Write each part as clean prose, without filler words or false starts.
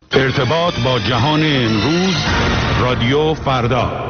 ارتباط با جهان امروز، رادیو فردا.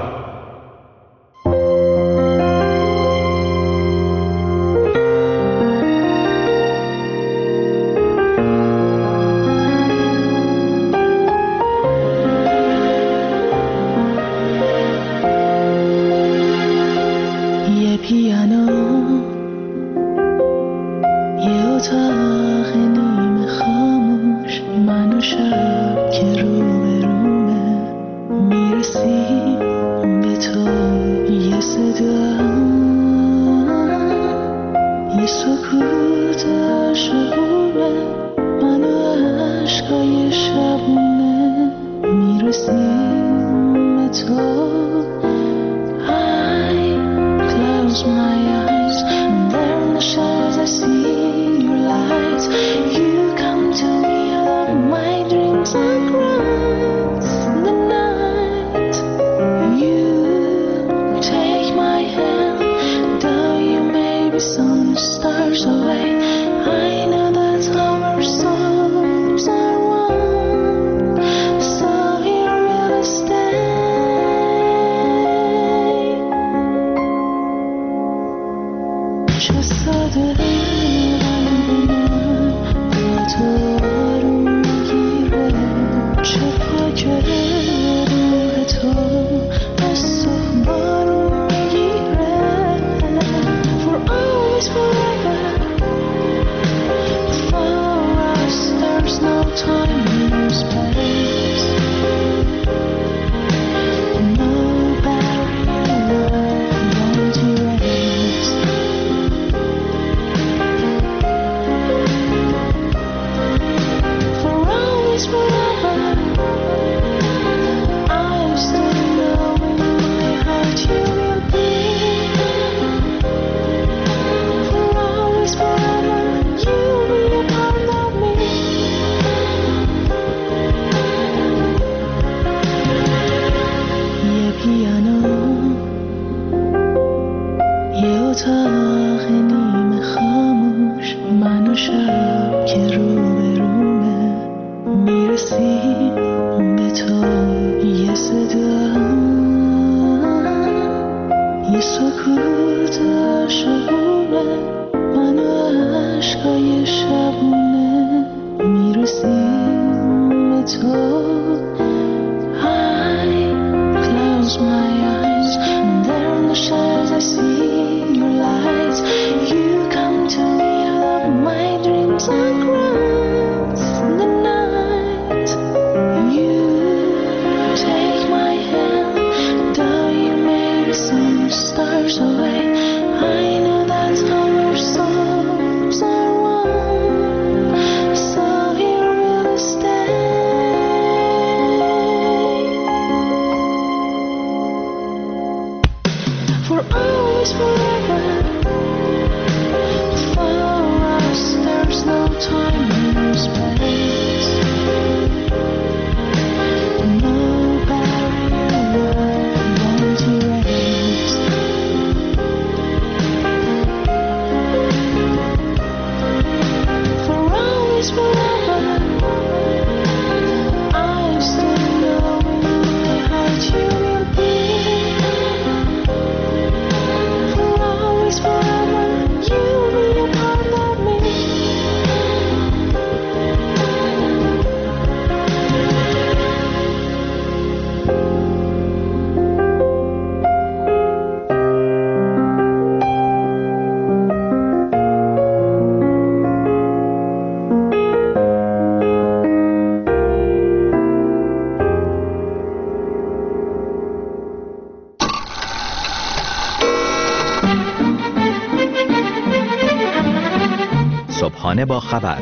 صبحانه با خبر،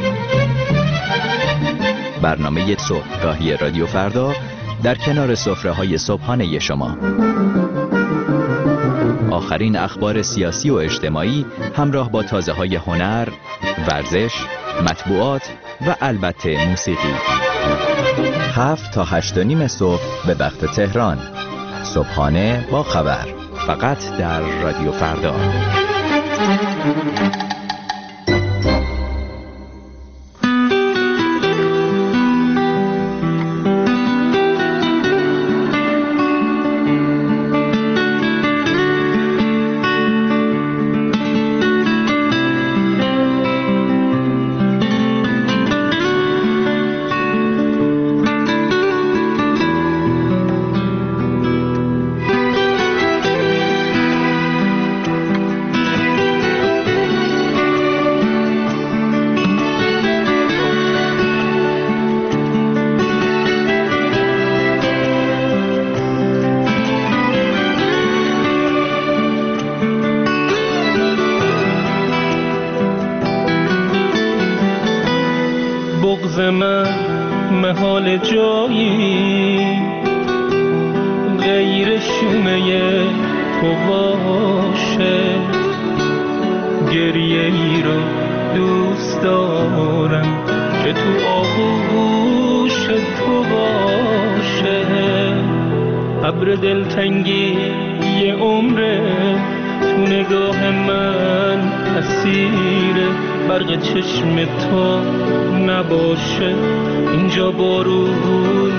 برنامه صبحگاهی رادیو فردا در کنار سفره‌های صبحانه شما. آخرین اخبار سیاسی و اجتماعی همراه با تازه‌های هنر، ورزش، مطبوعات و البته موسیقی. 7 تا 8:30 صبح به وقت تهران. صبحانه با خبر، فقط در رادیو فردا. من محال جایی غیر شومه تو باشه. گریه ای رو دوست دارم که تو آغوش تو باشه. ابر دلتنگی یه عمره تو نگاه من اسیر برق چشم تو نباشه. اینجا بارون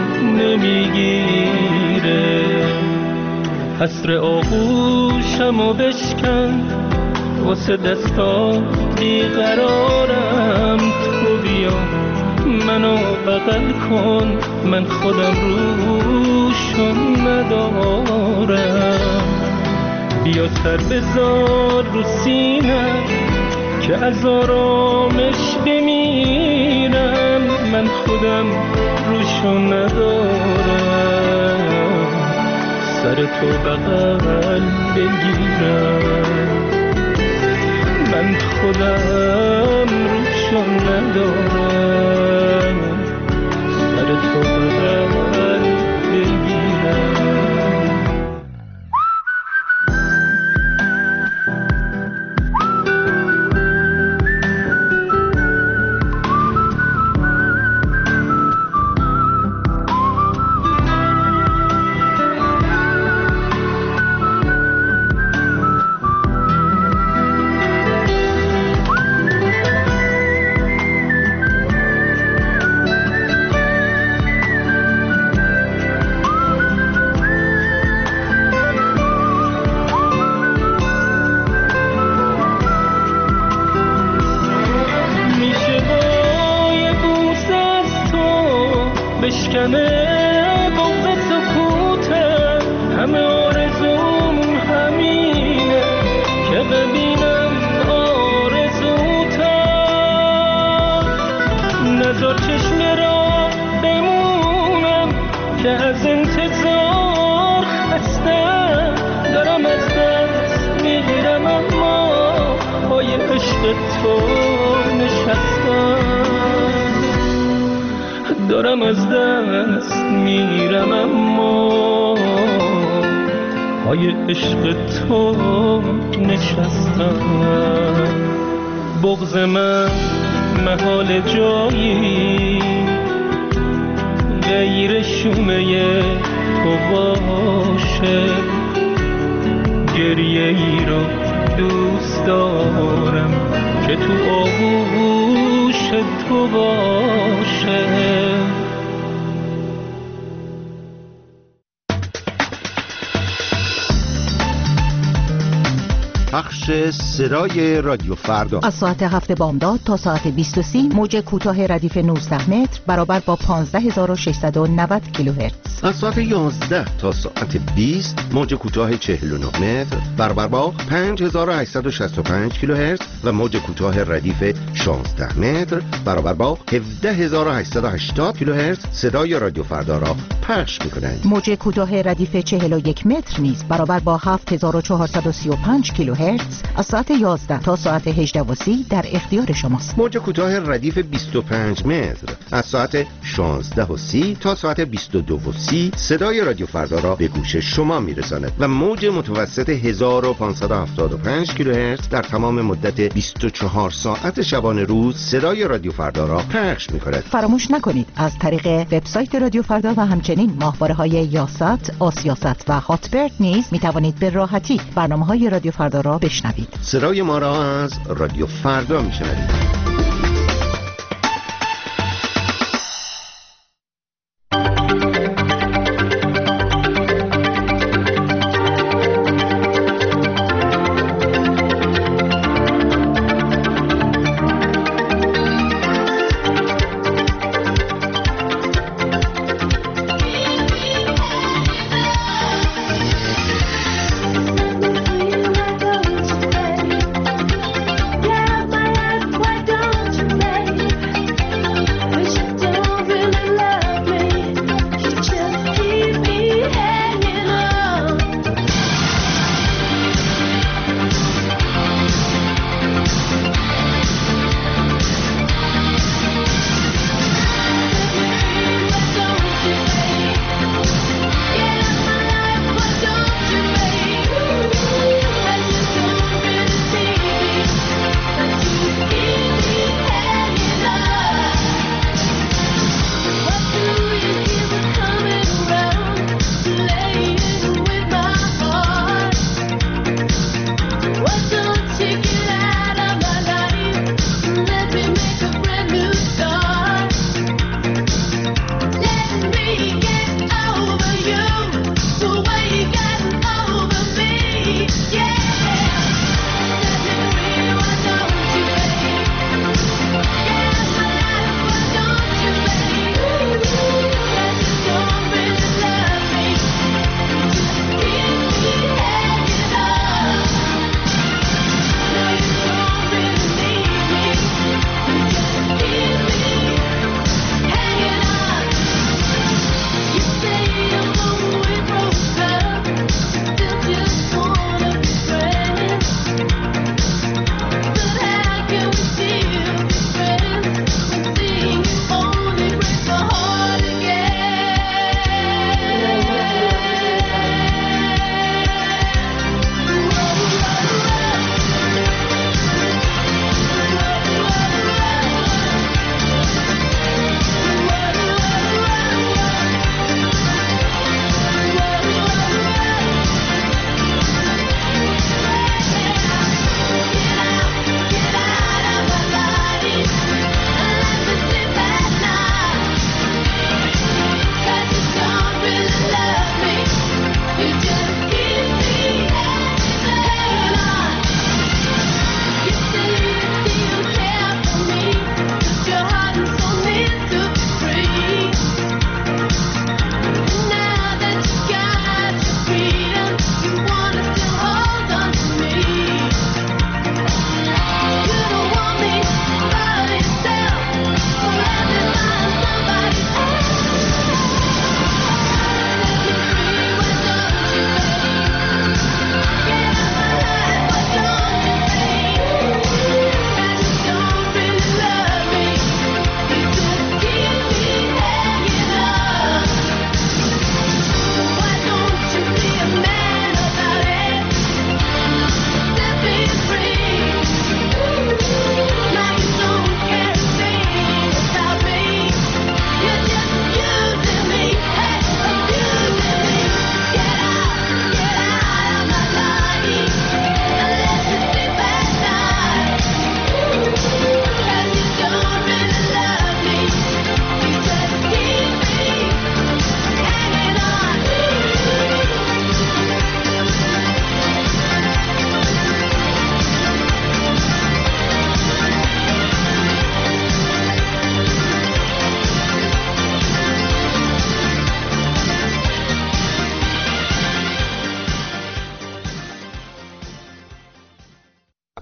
نمیگیره. حسر آغوشمو بشکن واسه دستا بیقرارم. تو بیا منو بغل کن من خودم روشون ندارم. بیا سر بذار رو سینه که از آرامش بمیرم. من خودم روشون ندارم. سر تو بغل بگیرم. من خودم روشون ندارم. سر تو بغل بگیرم. بشکنه بغض سکوته. همه آرزومون همینه که ببینم آرزوتم. نذار چشم را بمونم که از انتظار خستم. دارم از دست میگیرم اما پای عشق تو نشستم. دارم از دست میرم اما پای عشق تو نشستم. بغض من محال جایی غیر شومه تو باشه. گریه ای رو دوست دارم که تو آغوش تو باشه. پخش صدای رادیو فردا از ساعت 7 بامداد تا ساعت 20:30 موج کوتاه ردیف 19 متر برابر با 15690 کیلوهرتز. از ساعت 11 تا ساعت 20 موج کوتاه 49 متر برابر با 5865 کیلوهرتز و موج کوتاه ردیف 16 متر برابر با 17880 کیلوهرتز صدای رادیو فردا را پخش می‌کنند. موج کوتاه ردیف 41 متر نیز برابر با 7435 کیلوهرتز از ساعت 11 تا ساعت 18:30 در اختیار شماست. موج کوتاه ردیف 25 متر از ساعت 16:30 تا ساعت 22:30 صدای رادیو فردا را به گوش شما میرساند و موج متوسط 1575 کیلوهرتز در تمام مدت 24 ساعت شبانه روز صدای رادیو فردا را پخش می‌کند. فراموش نکنید از طریق وبسایت رادیو فردا و همچنین ماهواره‌های یاست، آسیاست و هاتبرد نیز می‌توانید به راحتی برنامه‌های رادیو فردا را بشنوید. صدای ما را از رادیو فردا میشنوید. Why don't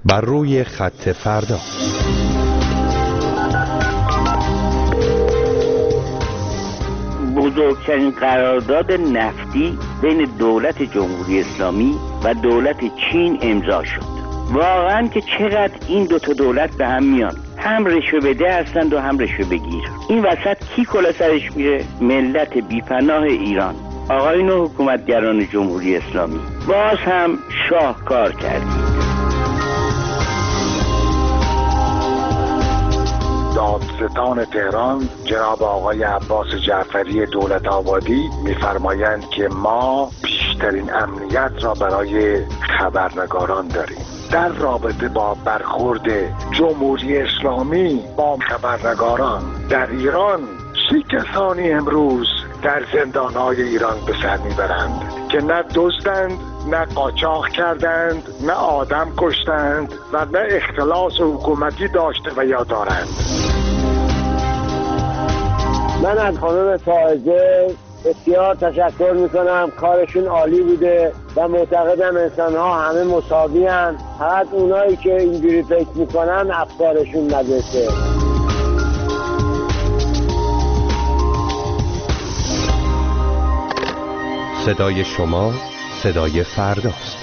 بر روی خط فردا. بزرگترین قرارداد نفتی بین دولت جمهوری اسلامی و دولت چین امضا شد. واقعا که چقدر این دوتا دولت به هم میان، هم رشوه بده هستند و هم رشوه بگیر. این وسط کی کلا سرش میره؟ ملت بیپناه ایران. آقایون حکومتگران جمهوری اسلامی، باز هم شاهکار کردید. دادستان تهران جناب آقای عباس جعفری دولت آبادی می‌فرمایند که ما بیشترین امنیت را برای خبرنگاران داریم. در رابطه با برخورد جمهوری اسلامی با خبرنگاران در ایران، 30 کسانی امروز در زندان‌های ایران به سر میبرند که نه دزدند، نه قاچاق کردند، نه آدم کشتند و نه اختلاس حکومتی داشته و یا دارند. من از خانم فائزه بسیار تشکر میکنم، کارشون عالی بوده و معتقدم انسان‌ها همه مساوی هستند، فقط اونایی که اینجوری فکر میکنن افکارشون ندسته. صدای شما صدای فرداست.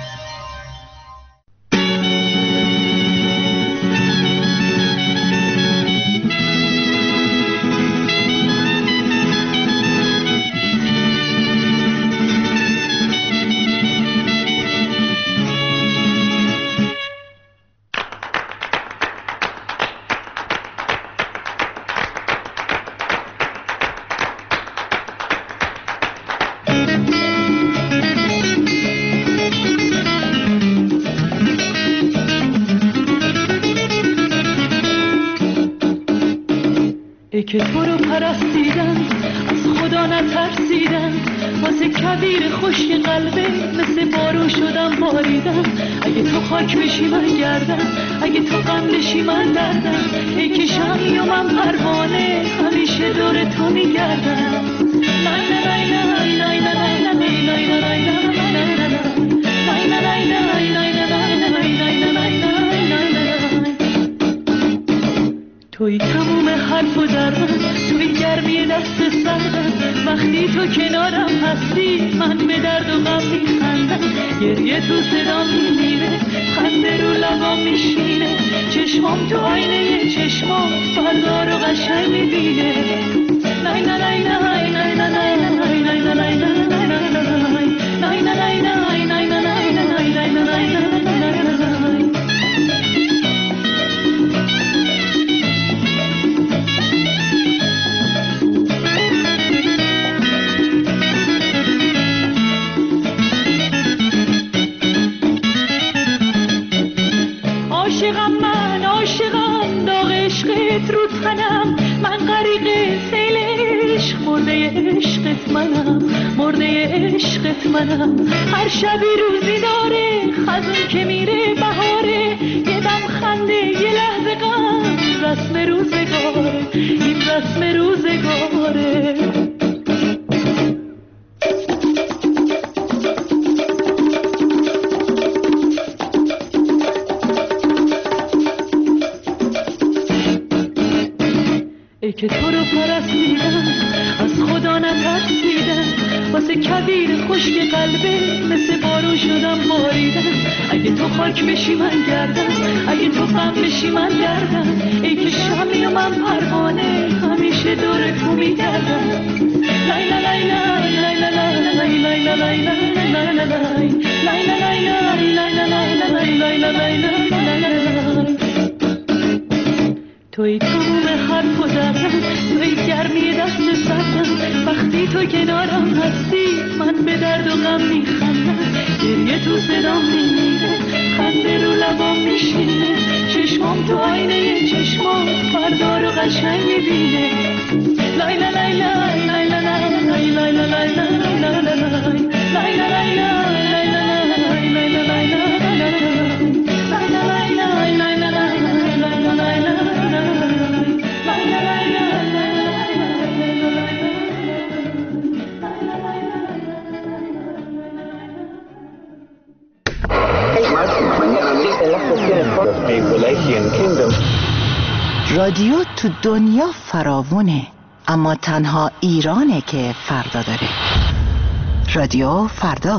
که تو رو پرستیدن، از خدا نترسیدن، واسه کبیر خشک قلبه مثل بارون شدم باریدم. اگه تو خاک بشی من گردم، اگه تو غم بشی من دردم. ای که شمی و من پروانه همیشه دور تو میگردم. توی تموم حرف و درم، توی گرمی دست سردم. وقتی تو کنارم هستی من به درد و غم میخندم. گریه تو صدام میمیره، خنده رو لبام میشینه. چشمام تو آینه چشمام فردا رو قشنگ میبینه. لای لای لای لای لای لای لای لای لای منم. هر شبی روزی داره، خزون که میره بهاره. یه دم خنده یه لحظه غم، رسم روزگاره، این رسم روزگاره. ای که تو رو پرستیدم، از خدا نترسیدم. واسه کبیر خشک قلبه مثل بارون شدم باریدم. اگه تو خاک بشی من گردم، اگه تو غم بشی من دردم. ای که شمی و من پروانه همیشه دور تو میگردم. لای لای لای لای لای لای لای لای لای لای لای لای لای. توی تموم حرف و درم، توی گرمی دست سردم. وقتی تو کنارم هستی من به درد و غم میخندم. گریه تو صدام میمیره، خنده رو لبام میشینه. چشمام تو آینه چشمام فردا رو قشنگ میبینه. لای لای لای لای لای لای لای لای لای لای لای رادیو تو دنیا فراوونه، اما تنها ایرانه که فردا داره. رادیو فردا.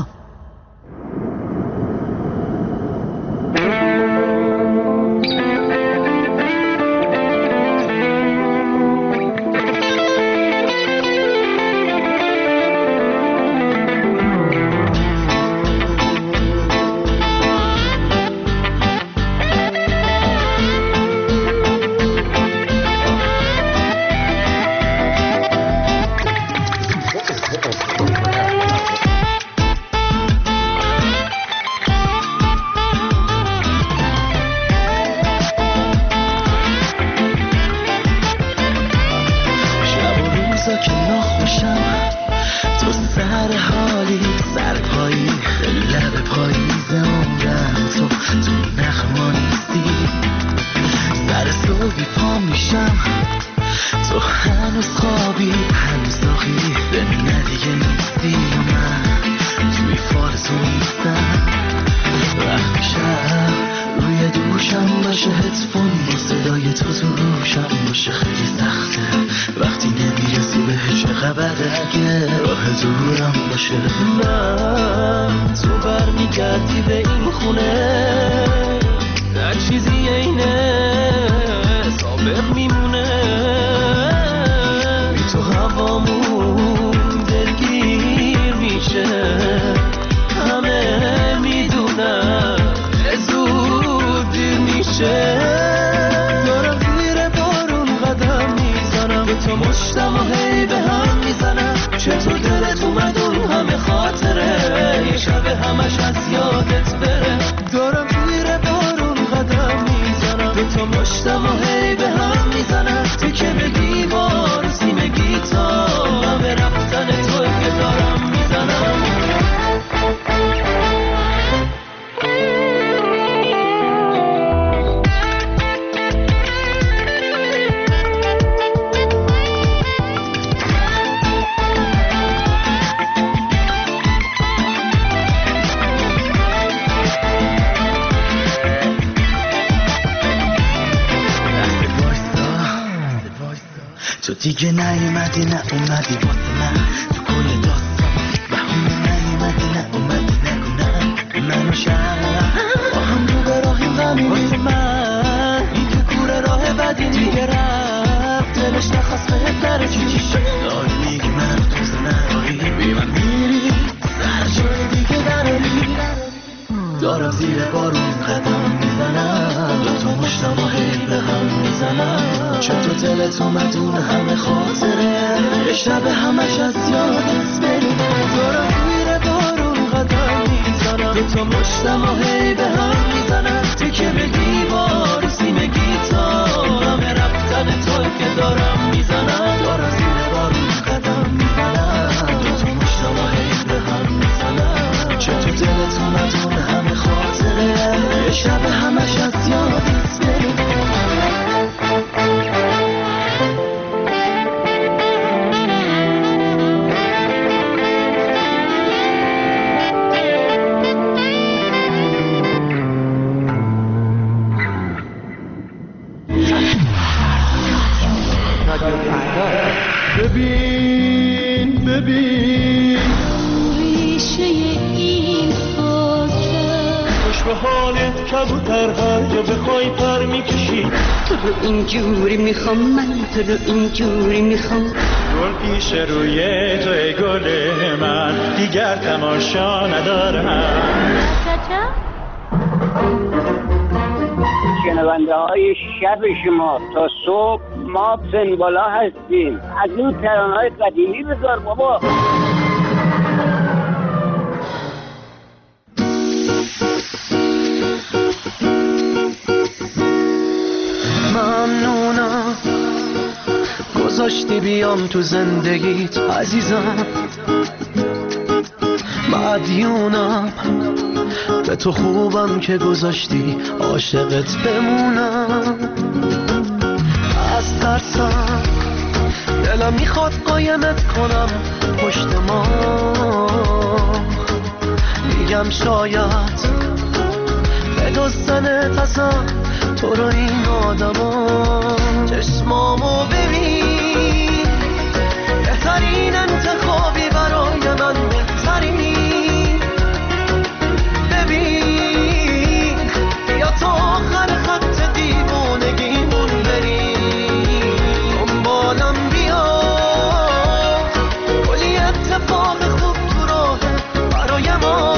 تو دیگه نیومدی نه اومدی واسه من تو کل داستان بهونه نیومدی نه اومدی نگو نه منو شهر با هم رو به راهی غمی واسه من این تو کوره راه بدی دیگه رفت دلش نخواست بهت نره چی شد داری میگی من تو زنهایی بی من میری سر جای دیگه دراری دارم زیر بارون قدم میزنم دوتا مشتم و هی به هم میزنم چطور دلت اومدون همه خاطره یه شب همش از یادت بری دارم زیر بارون قدم میزنم دوتا مشتم و هی به هم میزنم تو که به دیوار سیم گیتار همه رفتن تو که دارم میزنم دارم زیر بارون قدم میزنم دوتا مشتم و هی به هم میزنم چطور دلت اومدون همه خاطره یه شب همش از یادت بری ببین ببین ریشه این خاطر خوش به حالت کبوتر هر جا بخوای پر میکشی تو رو اینجوری میخوام من تو رو اینجوری میخوام گل پیش روی تو ای گل من دیگر تماشا ندارم شنونده های شب شما تا صبح ما سنبالا هستیم از این ترانه‌های قدیمی بذار بابا ممنونم گذاشتی بیام تو زندگیت عزیزم مدیونم به تو خوبم که گذاشتی عاشقت بمونم از ترسم دلم میخواد قایمت کنم پشت ما میگم شاید به دوستنت ازم تو رو این آدم ها چشمامو ببین، بهترین انتخابی برای من، بهترین. ببین بیا تا آخر خط دیوانگیمون بریم، دنبالم بیا، کلی اتفاق خوب تو راه برای ما.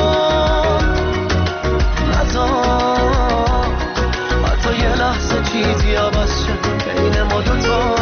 نذار حتی یه لحظه چیزی عوض شه بین ما دوتا.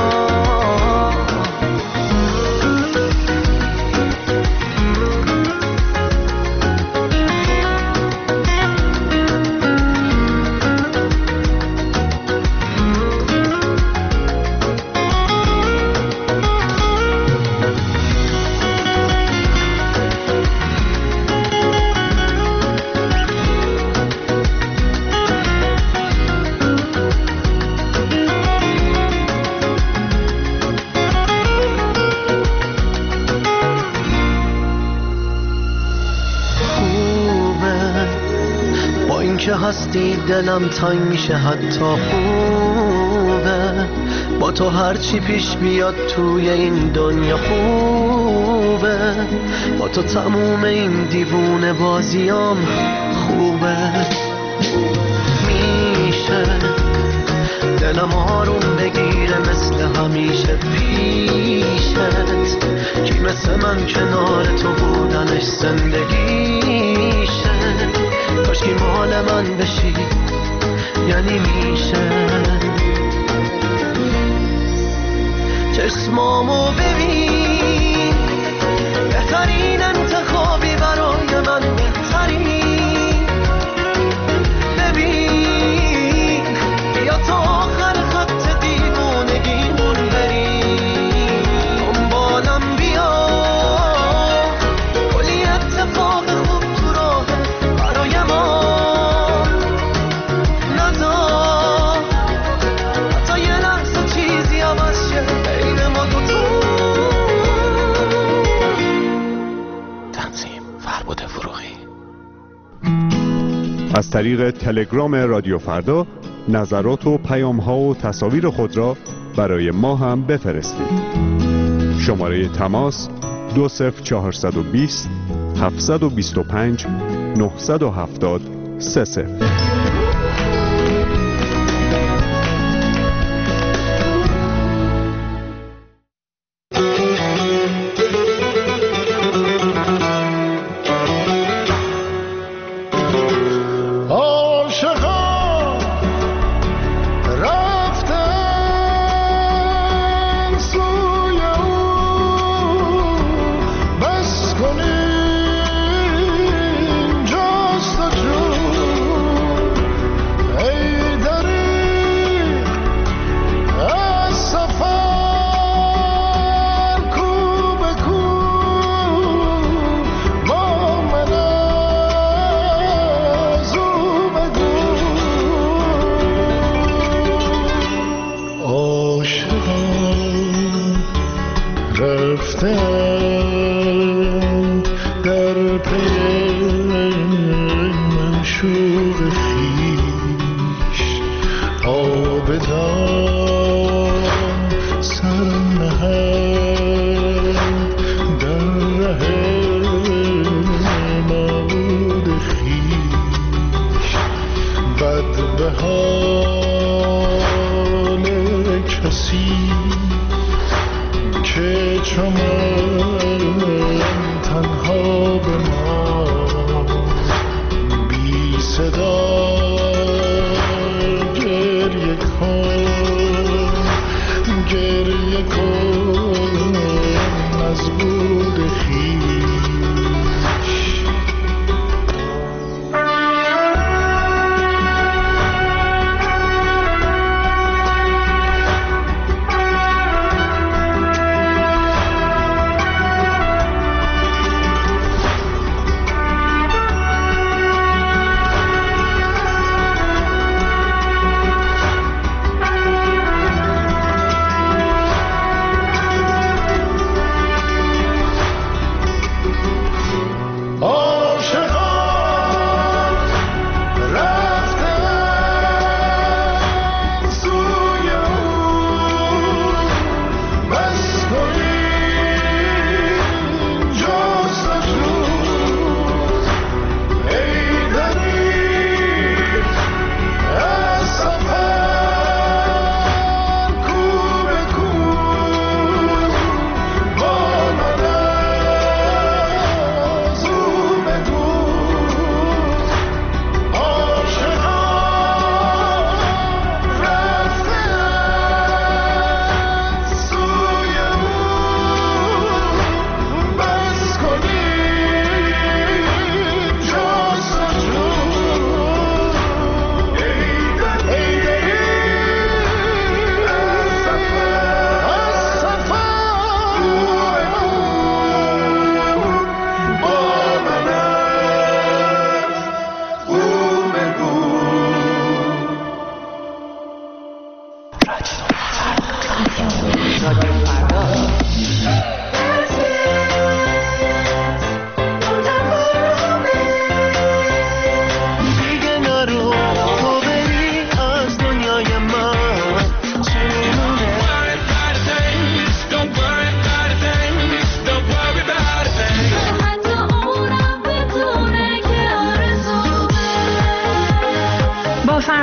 که هستی دلم تنگ میشه، حتی خوبه با تو هرچی پیش بیاد توی این دنیا خوبه، با تو تموم این دیوونه بازیام خوبه. میشه دلم آروم بگیره مثل همیشه پیشت، کی مثل من کنار تو بودنش زندگیشه. کاش که مال من بشی، یعنی میشه. چشمامو ببین، بهترین انتخابی برای من، بهترین. ببین بیا تا آخر خط دیوانگیمون بریم، دنبالم بیا، کلی اتفاق خوب تو راه برای ما. نذار حتی یه لحظه چیزی عوض شه بین ما دوتا. تنظیم فربود فروغی. از طریق تلگرام رادیو فردا نظرات و پیام‌ها و تصاویر خود را برای ما هم بفرستید. شماره تماس 20420 725 970 30.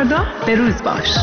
فردا به روز باش.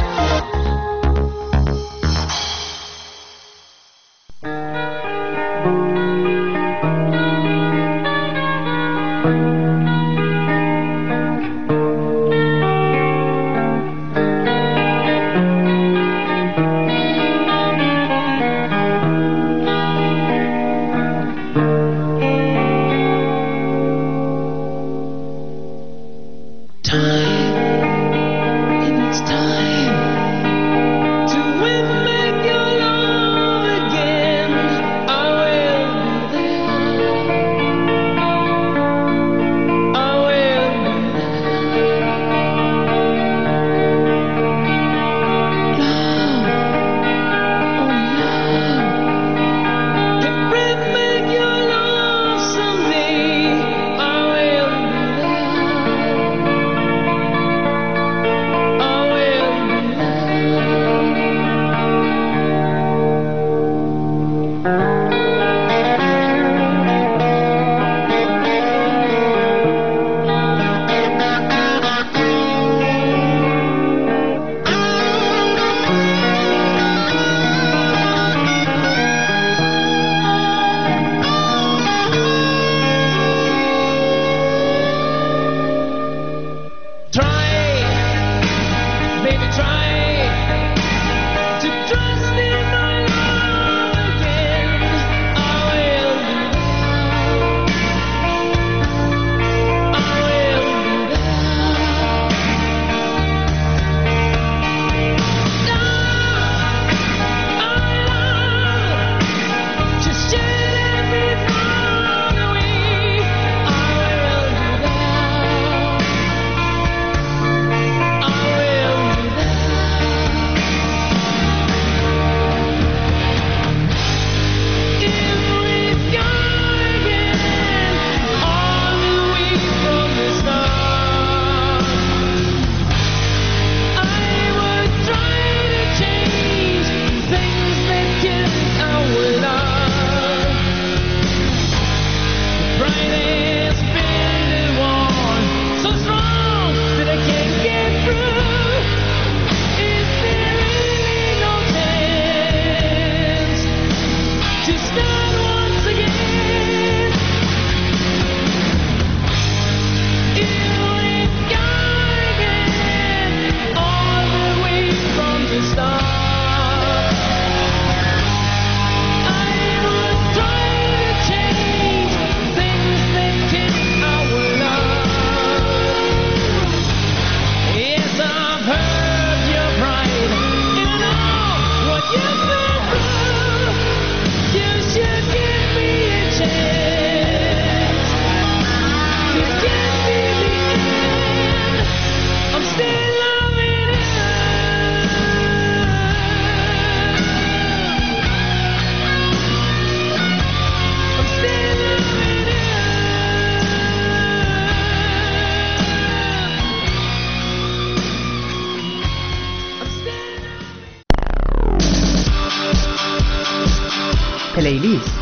پلیلیست.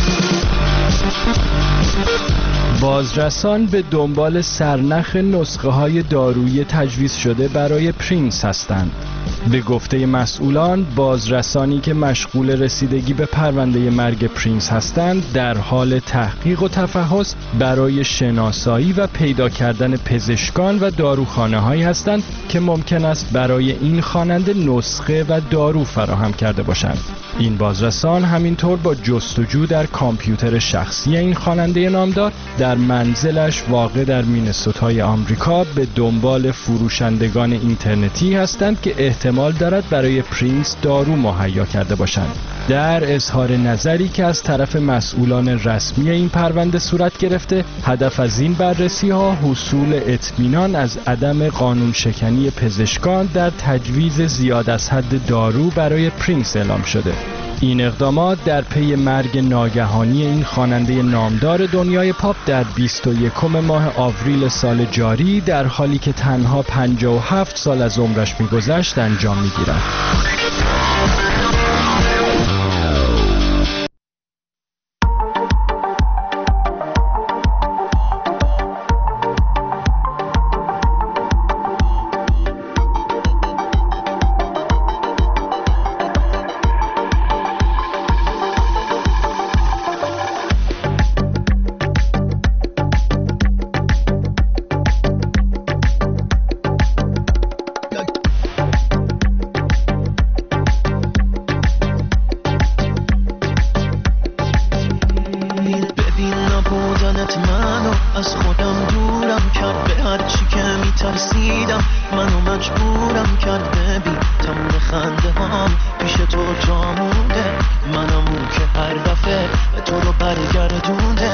بازرسان به دنبال سرنخ نسخه های دارویی تجویز شده برای پرینس هستند. به گفته مسئولان، بازرسانی که مشغول رسیدگی به پرونده مرگ پرینس هستند در حال تحقیق و تفحص برای شناسایی و پیدا کردن پزشکان و داروخانه هایی هستند که ممکن است برای این خواننده نسخه و دارو فراهم کرده باشند. این بازرسان همینطور با جستجو در کامپیوتر شخصی این خواننده نامدار در منزلش واقع در مینسوتای آمریکا به دنبال فروشندگان اینترنتی هستند که احتمال دارد برای پرینس دارو مهیا کرده باشند. در اظهار نظری که از طرف مسئولان رسمی این پرونده صورت گرفته، هدف از این بررسی ها حصول اطمینان از عدم قانون شکنی پزشکان در تجویز زیاد از حد دارو برای پرینس اعلام شده. این اقدامات در پی مرگ ناگهانی این خواننده نامدار دنیای پاپ در 21 ماه آوریل سال جاری در حالی که تنها 57 سال از عمرش می‌گذشت انجام می‌گیرد. از خودم دورم کرد، به هر چی که میترسیدم منو مجبورم کرد. ببین تمام خنده هام پیش تو جا مونده، منم اون که هر دفعه به تو رو برگردونده.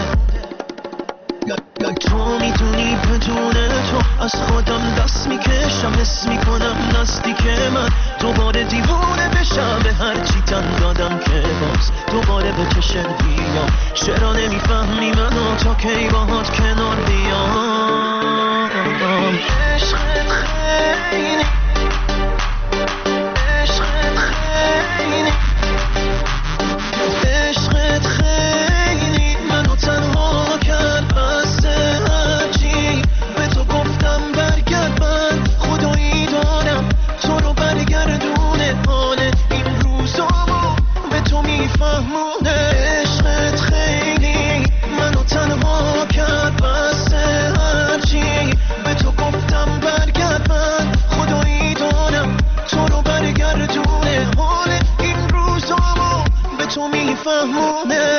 تو میدونی بدون تو از خودم دست میکشم، حس میکنم نزدیک من دوباره دیوونه بشم. به هر چی تن دادم که باز دوباره به چشت بیام. چرا نمیفهمی منو تا کی باهات کنار بیام؟ عشقت خیلی، عشقت خیلی، عشقت خیلی منو تنها کرد. بس هرچی به تو گفتم برگرد، من خدایی دارم تو رو برگردونه. حال این روزامو به تو میفهمونه. عشقت خیلی منو تنها کرد. بس هرچی به تو گفتم برگرد، من خدایی دارم تو رو برگردونه. حال این روزامو به تو میفهمونه.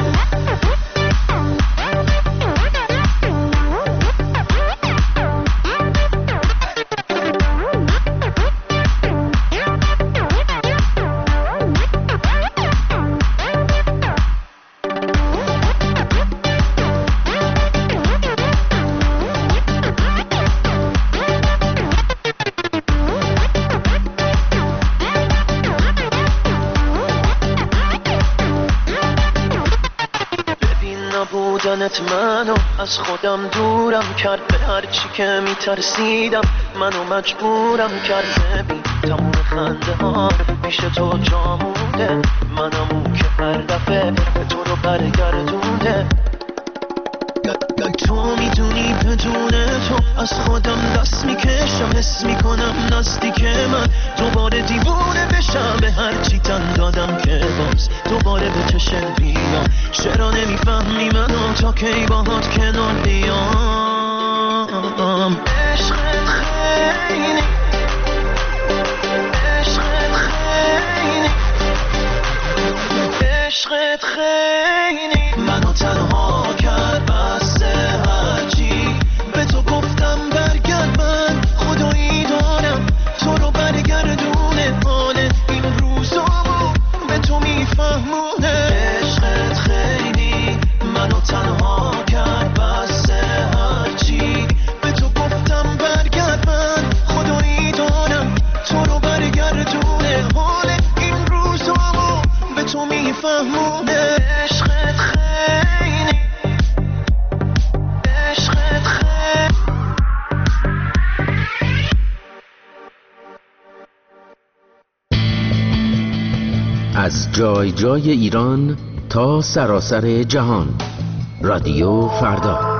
منو از خودم دورم کرد، به هر چی که میترسیدم منو مجبورم کرد. ببین تموم خنده ها پیش تو جا مونده، منم اون که هر دفعه به تو رو برگردونده. تو میدونی بدون تو از خودم دست میکشم، حس میکنم نزدیک من دوباره دیوونه بشم. به هر چی تن دادم که باز دوباره به چشت بیام. چرا نمیفهمی منو تا کی باهات کنار بیام؟ عشقت خیلی، عشقت خیلی، عشقت خیلی منو تنها کرد. بس هرچی به تو گفتم برگرد، من خدایی دارم تو رو برگردونه. حال این روزامو به تو میفهمونه. عشقت خیلی منو تنها کرد. بس هرچی به تو گفتم برگرد، من خدایی دارم تو رو برگردونه. حال این روزامو به تو میفهمونه. عشقت خیلی، عشقت خیلی. از جای جای ایران تا سراسر جهان، رادیو فردا.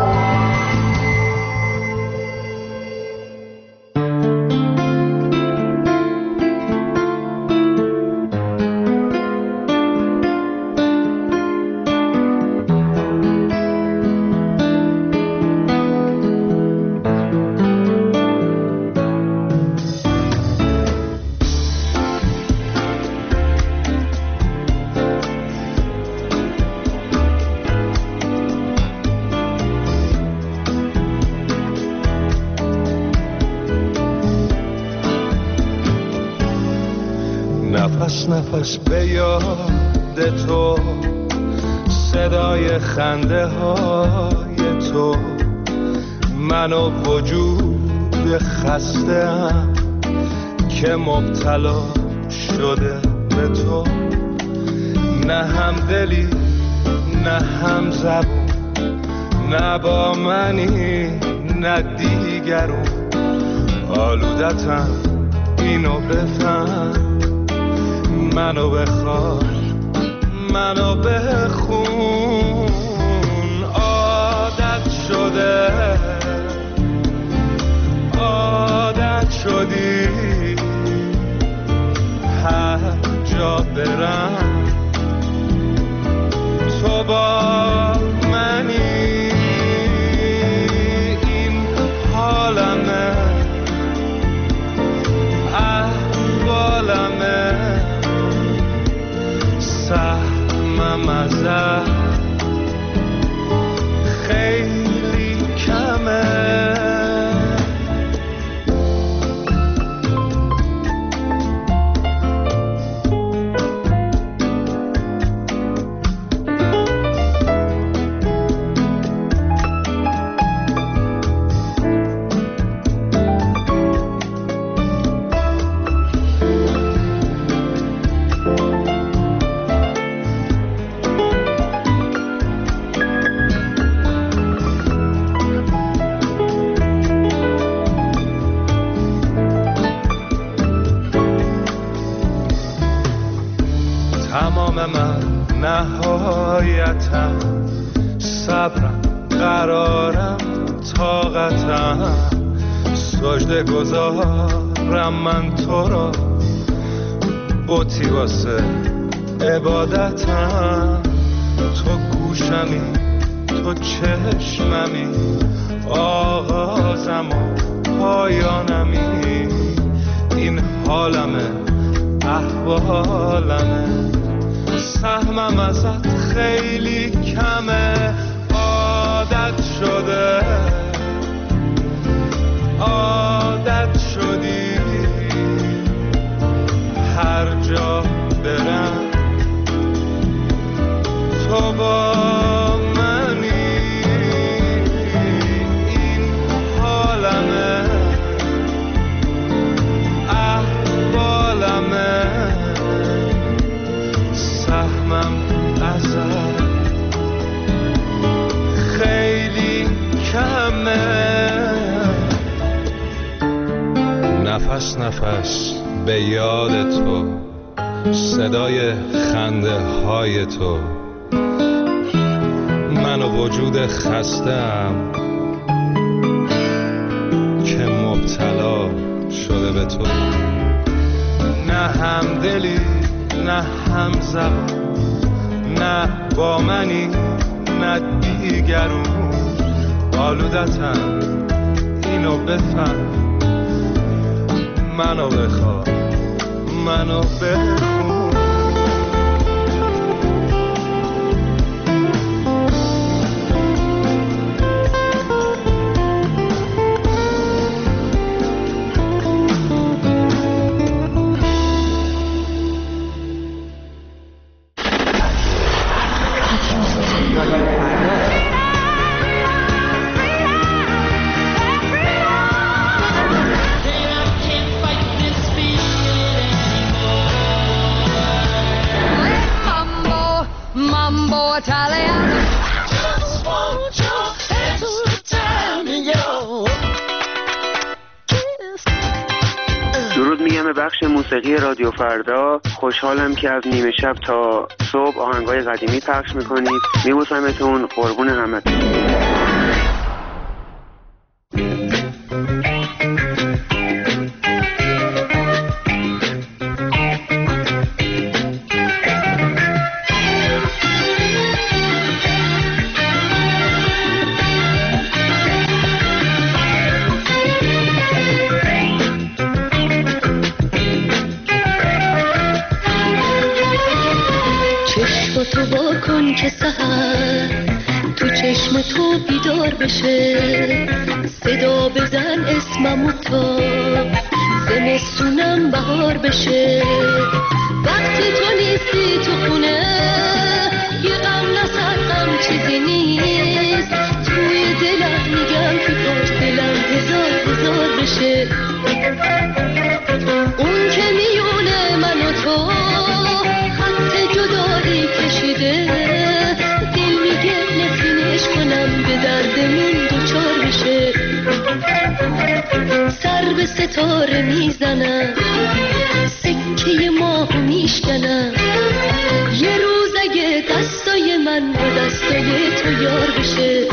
نفس نفس به یاد تو، صدای خنده های تو، من و وجود خسته‌ام که مبتلا شده به تو. نه هم دلی نه هم زبون، نه با منی نه دیگرون. آلودتم اینو بفهم، منو بخواه منو بخون. عادت شده عادت شدی، هر جا برم تو با منی. این حالمه احوالمه، سهمم ازت خیلی حیرتم، صبرم، قرارم، طاقتم، سجده گذارم من تو را، بوتی واسه عبادتم. تو گوشمی، تو چشممی، آغازم و پایانمی، این حالمه، احوالمه، سهمم ازت خیلی کمه، عادت شده، عادت شدی، هر جا برم تو با منی، این حالمه، احوالمه، سهمم ازت خیلی کمه. نفس نفس به یاد تو، صدای خنده های تو، من و وجود خستم که مبتلا شده به تو. نه همدلی، نه هم زبان، نه با منی، نه دیگرون، آلودتم، اینو بفهم، منو بخواه، منو بخون. درود میگم به بخش موسیقی رادیو فردا. خوشحالم که از نیمه شب تا صبح آهنگای قدیمی پخش میکنید. میبوسمتون، قربون همتون. تو با کن که سحر تو چشم تو بیدار بشه، صدا بزن اسممو تا زمستونم بهار بشه. وقتی تو نیستی تو خونه یه غم نسد، غم چیزی نیست توی دلم، میگم که کاش دلم هزار بشه. اون که میونه من و تو خط جدایی کشیده، دل میگه نفرینش کنم به دردمون دوچار بشه. سر به ستاره میزنم، سکه ماه میشکنم، یه روز اگه دستای من با دستای تو یار بشه.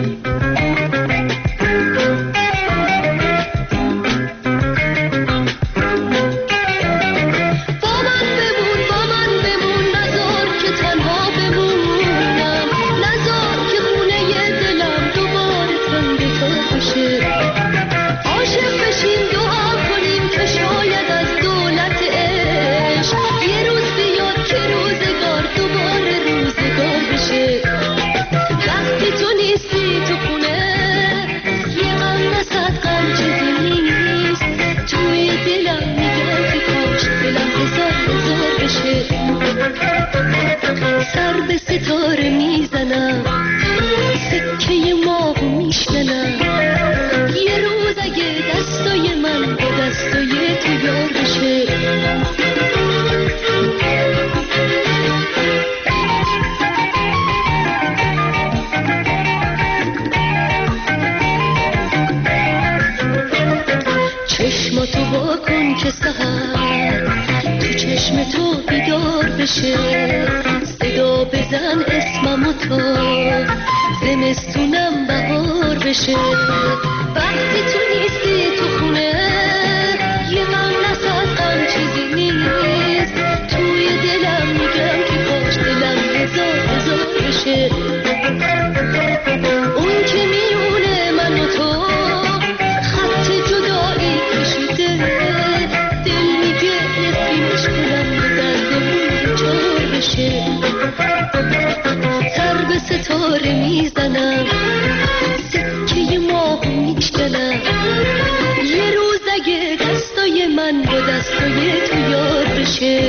سر به ستاره میزنم، سکه ماه میشکنم، یه روز اگه دستای من با دستای تو یار بشه. چشماتو با کن که سحر تو چشم تو بیدار بشه، صدا بزن اسمم و تو زمستونم بهار بشه وقتی تو نیستی تو خونه یه غم نساز غم چیزی نیست توی دلم میگم که کاش دلم هزار بشه اون که میونه من و تو خط جدایی کشیده دل میگه نسیمش کنم به دردمون چار بشه سر به ستاره میزنم سکه ماه میشکنم یه روز اگه دستای من با دستای تو یاد بشه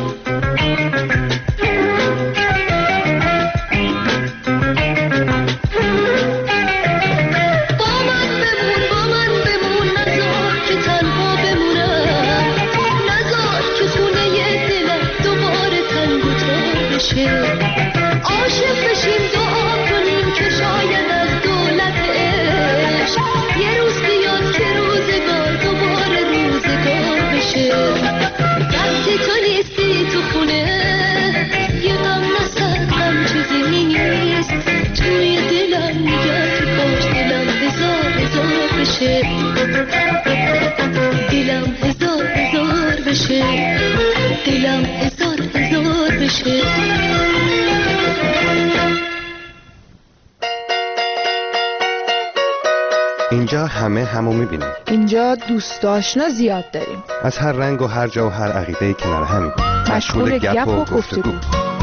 عاشق بشیم دعا کنیم که شاید از دولت عشق یه روز بیاد که روزگار دوباره روزگار بشه وقتی تو نیستی تو خونه یه غم نسد غم چیزی نیست توی دلم میگه که کاش دلم هزار بشه دلم هزار بشه دلم هزار بشه اینجا همو میبینیم. اینجا دوست آشنا زیاد داریم. از هر رنگ و هر جا و هر عقیده‌ای کنار همیم. مشغول گپ و گفتگو.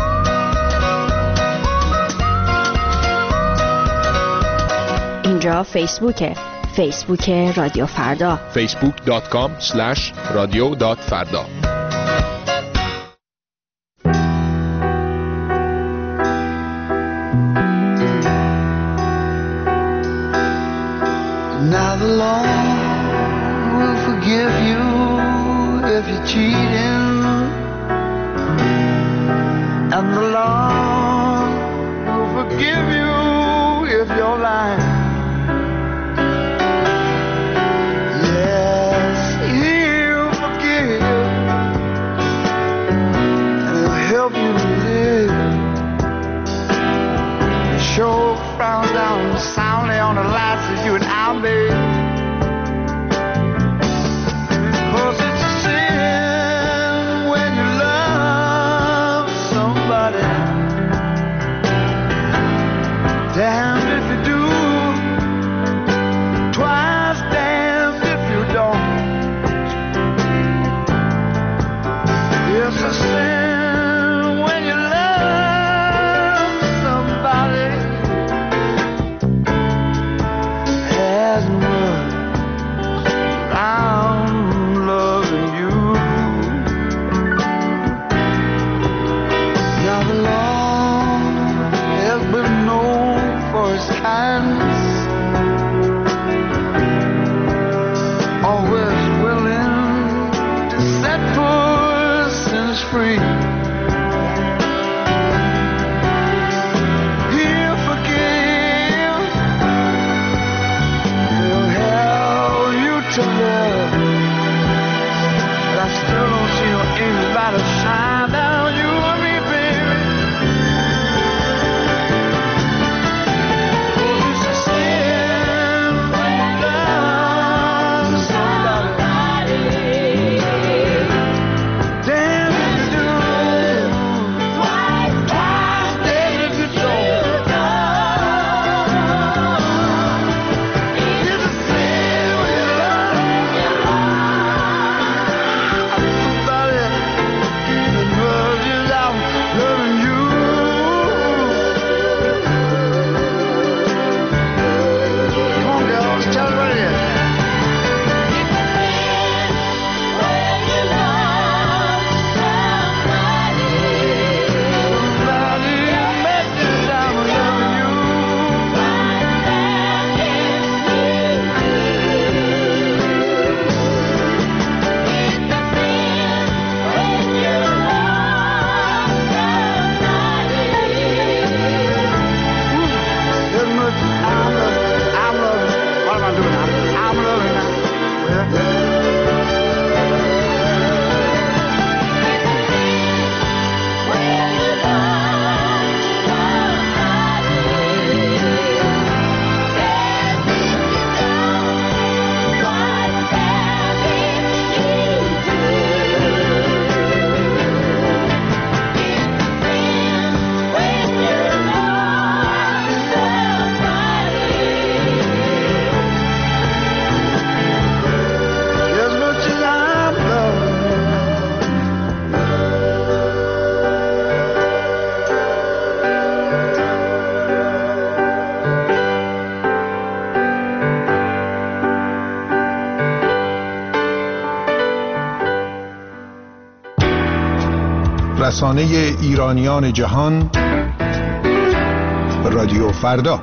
اینجا فیسبوک رادیو فردا. facebook.com/radio.farda. Now the law will forgive you if you're cheating, and the law will forgive you if you're lying. Yes, he'll forgive and he'll help you to live. Show frown down soundly on the lights that you and I made. Cause it's a sin when you love somebody. Damned if you do, twice damned if you don't. It's a sin when you love somebody. Hasn't worked. رسانه ایرانیان جهان، رادیو فردا.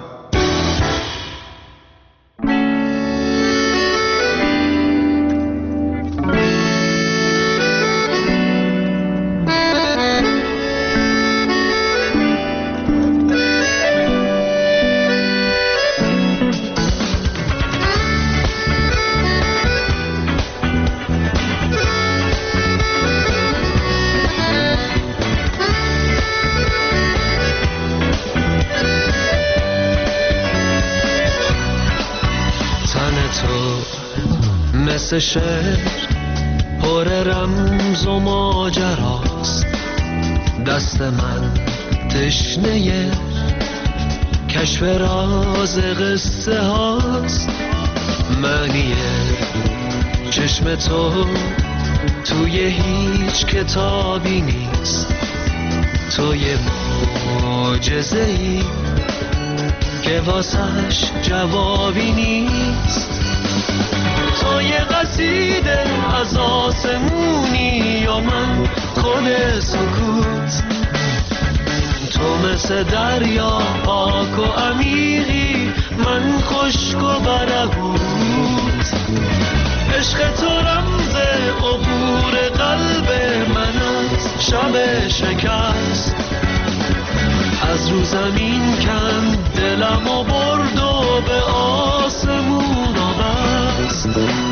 مثل شعر پر رمز و ماجراست، دست من تشنه کشف راز قصه هاست. معنی چشم تو توی هیچ کتابی نیست، تو یه معجزه‌ای که واسش جوابی نیست. تو یه قصیده از آسمونی و من خود سکوت، تو مثل دریا پاک و عمیقی، من خشک و برهوت. عشق تو رمز عبور قلب من از شب شکست، از رو زمین کند دلم و برد و به آسمون آورد.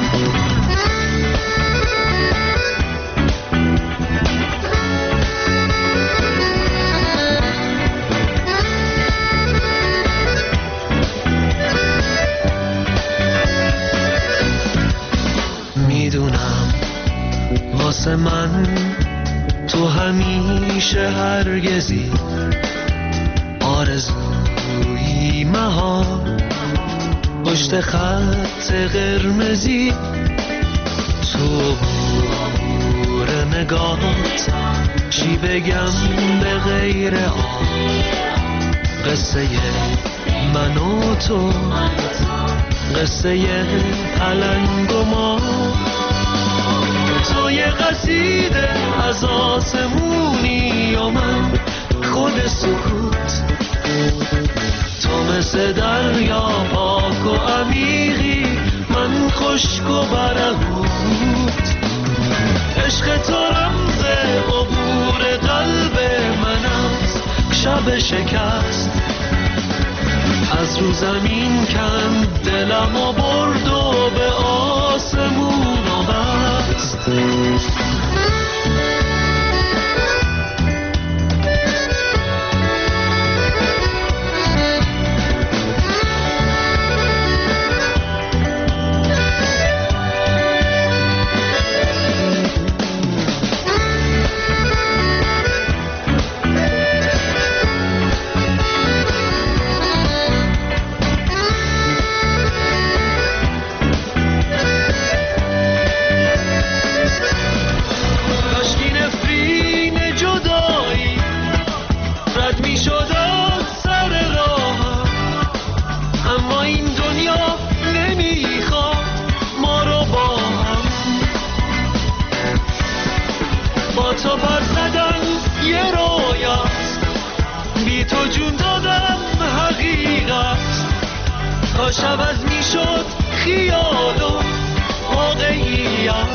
میدونم واسه من تو همیشه هرگزی آرزویی مهار پشت خط قرمزی. تو بور نگاهت چی بگم به غیر آن، قصه من و تو، قصه پلنگ و ما. تو یه قصیده از آسمونی و من خود سکوت، تو مثل دریا پاک و عمیقی، من خشک و برهوت. عشق تو رمز عبور قلب من از شب شکست، از رو زمین کند دلم و برد و به آسمون آورد. شب از میشد خیال و واقعیت.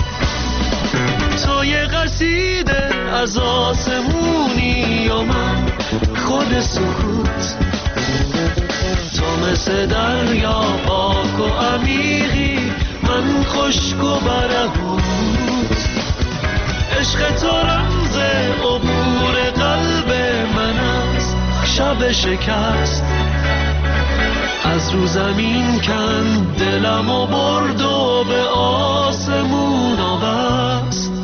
تو یه قصیده از آسمونی و من خود سکوت، تو مثل دریا پاک و عمیقی، من خشک و برهوت. عشق تو رمز عبور قلب من از شب شکست، از رو زمین کند دلم و برد و به آسمون آورد.